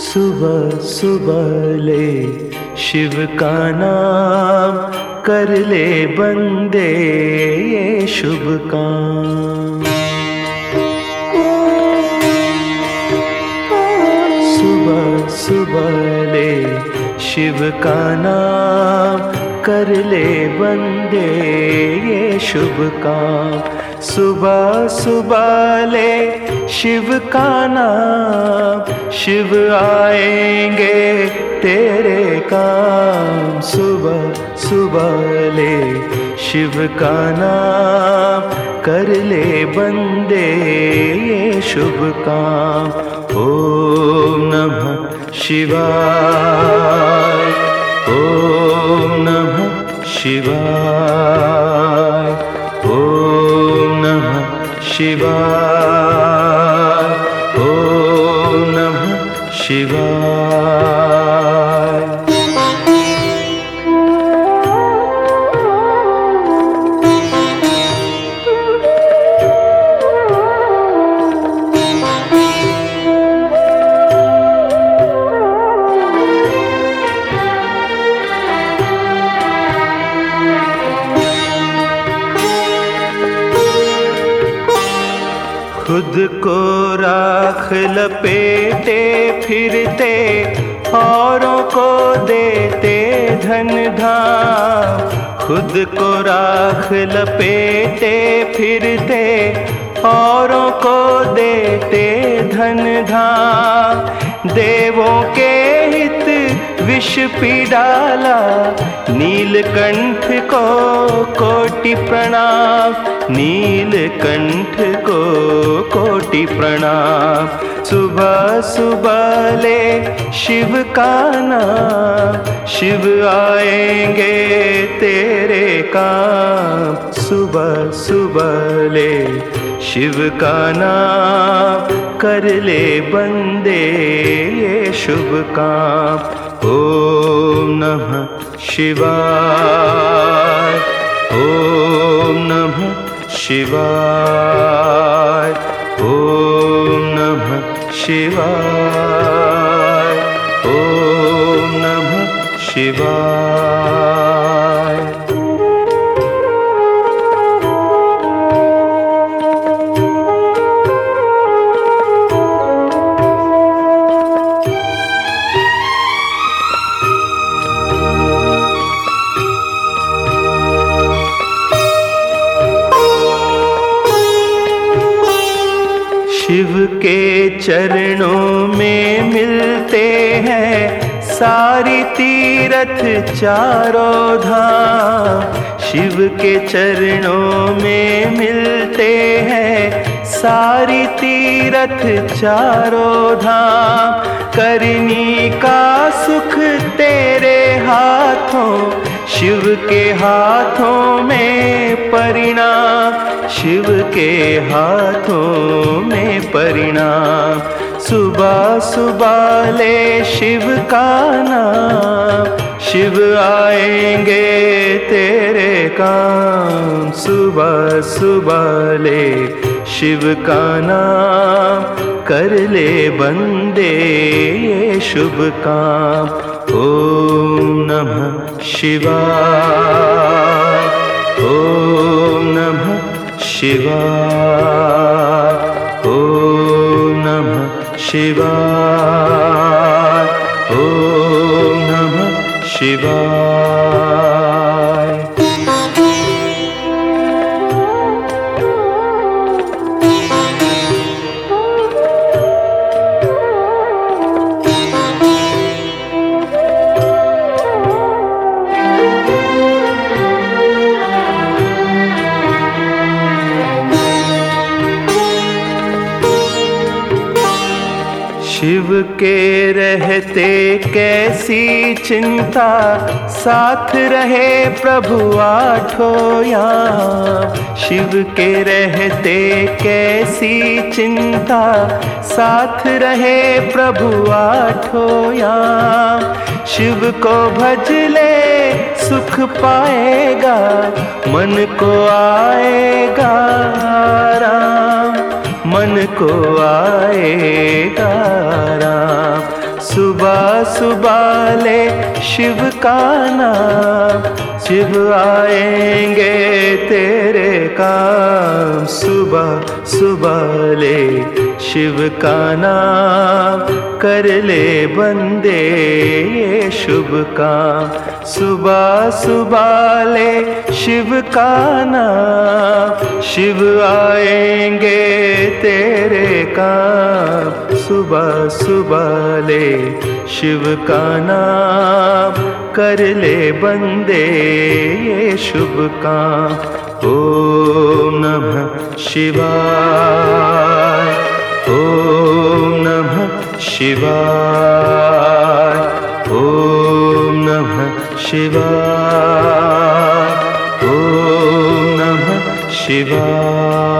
सुबह सुबह ले शिव का नाम, कर ले बंदे ये शुभ काम। सुबह सुबह ले शिव का नाम, कर ले बंदे ये शुभ काम। सुबह सुबह ले शिव का नाम, शिव आएंगे तेरे काम। सुबह सुबह ले शिव का नाम, कर ले बंदे ये शुभ काम। ओम नमः शिवाय, ओम नमः शिवाय, ओम नमः शिवाय, ओम नमः शिवाय। खुद को राख लपेटे फिरते, औरों को देते धन धाम। खुद को राख लपेटे फिरते, औरों को देते धन धाम। देवों के हित विष पी डाला, नीलकंठ को कोटि प्रणाम। नीलकंठ को कोटि प्रणाम। सुबह सुबह ले शिव का नाम, शिव आएंगे तेरे काम। सुबह सुबह ले शिव का नाम, कर ले बंदे ये शुभ काम। ओम नमः शिवाय, ओम नमः शिवाय, ओम नमः शिवाय, ओम नमः शिवाय। शिव के चरणों में मिलते हैं सारी तीरथ चारों धाम। शिव के चरणों में मिलते हैं सारी तीरथ चारों धाम। करनी का सुख तेरे हाथों, शिव के हाथों में परिणाम। शिव के हाथों में परिणाम। सुबह सुबह ले शिव का नाम, शिव आएंगे तेरे काम। सुबह सुबह ले शिव का नाम, कर ले बंदे ये शुभ काम। ओम नमः शिवाय, ओम नमः शिवाय, ओम नमः शिवाय, ओम नमः शिवाय। शिव के रहते कैसी चिंता, साथ रहे प्रभु आठों याम। शिव के रहते कैसी चिंता, साथ रहे प्रभु आठों याम। शिव को भज ले सुख पाएगा, मन को आएगा आराम। मन को आएगा राम। सुबह सुबह ले शिव का नाम, शिव आएंगे तेरे काम। सुबह सुबह ले शिव का नाम, कर ले बंदे ये शुभ काम। सुबह सुबह ले शिव का नाम, शिव आएंगे तेरे काम। सुबह सुबह ले शिव का नाम, कर ले बंदे ये शुभ काम। ओम नमः शिवाय, ओम नमः शिवाय, ओम नमः शिवाय, ओम नमः शिवाय।